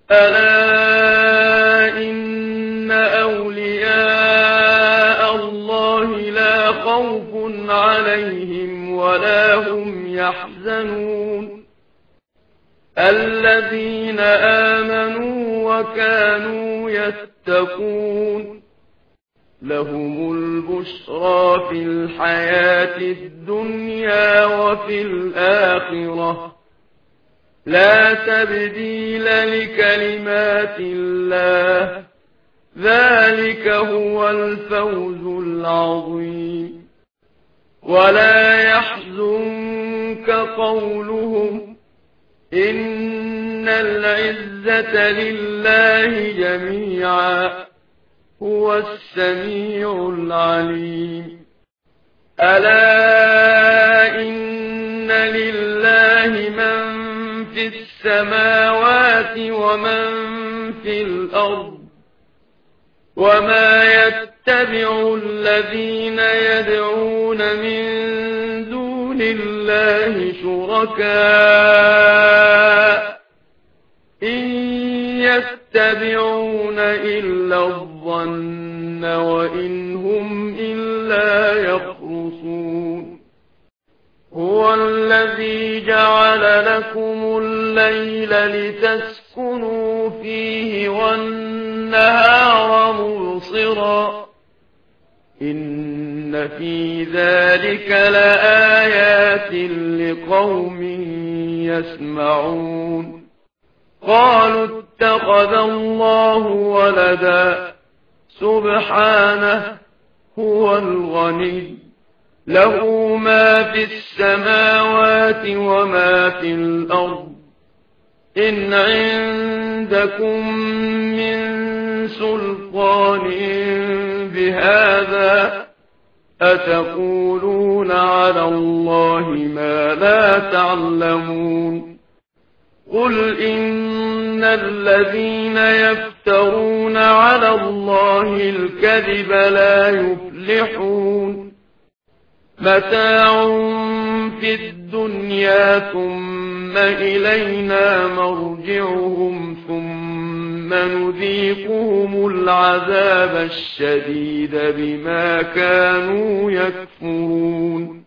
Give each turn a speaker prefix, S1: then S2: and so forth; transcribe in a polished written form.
S1: ألا إن أولياء الله لا خوف عليهم ولا هم يحزنون الذين آمنوا وكانوا يتقون لهم البشرى في الحياة الدنيا وفي الآخرة لا تبديل لكلمات الله ذلك هو الفوز العظيم ولا يحزنك قولهم إن العزة لله جميعا هو السميع العليم ألا إن لله من في السماوات ومن في الأرض وما يتبع الذين يدعون من دون الله شركاء إن يتبعون إلا الظن وإن هم إلا يخرصون هو الذي جعل لكم الليل لتسكنوا فيه والنهار مبصرا إن في ذلك لآيات لقوم يسمعون قالوا اتخذ الله ولدا سبحانه هو الغني له ما في السماوات وما في الأرض إن عندكم من سلطان بهذا أتقولون على الله ما لا تعلمون قل إن الذين يفترون على الله الكذب لا يفلحون متاع في الدنيا ثم إلينا مرجعهم ثم نذيقهم العذاب الشديد بما كانوا يكفرون